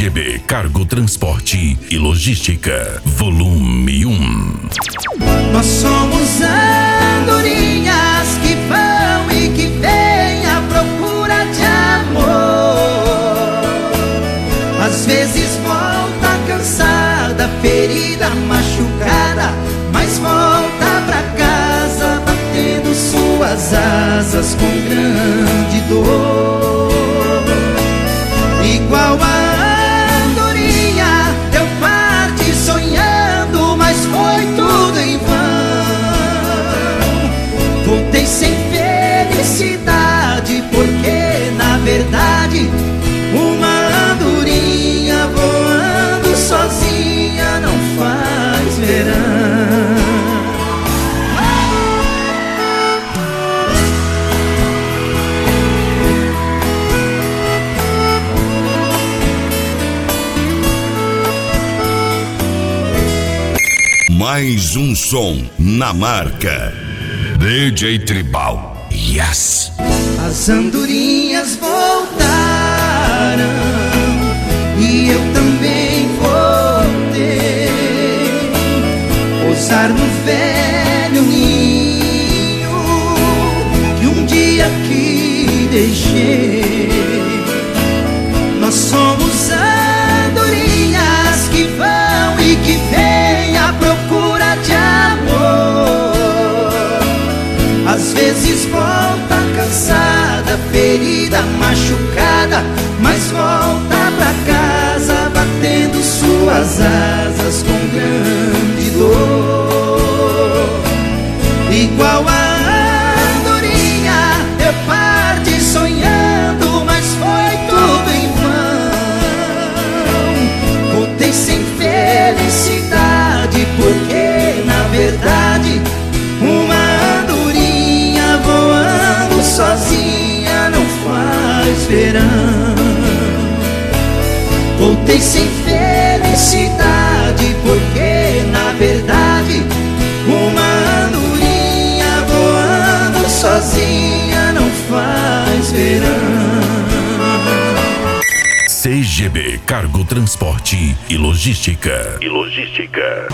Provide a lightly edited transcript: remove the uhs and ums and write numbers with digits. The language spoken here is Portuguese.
CGB Cargo Transporte e Logística, volume 1. Nós somos andorinhas que vão e que vêm à procura de amor. Às vezes volta cansada, ferida, machucada, mas volta pra casa batendo suas asas com grande dor. Igual a andorinha, eu parti sonhando, mas foi tudo em vão. Voltei sem felicidade, porque na verdade uma andorinha voando sozinha não faz verão. Mais um som na marca DJ Tribal. Yes! As andorinhas voltaram e eu também voltei. Pousar no velho ninho que um dia aqui deixei. Nós somos andorinhas que vão e que vêm à procura de amor. Às vezes volta cansada, ferida, machucada, mas volta pra casa batendo suas asas com grande dor. Igual a andorinha, eu parti sonhando, mas foi tudo em vão. Voltei sem felicidade, porque na verdade uma andorinha voando sozinha não faz verão. Voltei sem felicidade, porque na verdade uma andorinha voando sozinha não faz verão. CGB Cargo Transporte e Logística.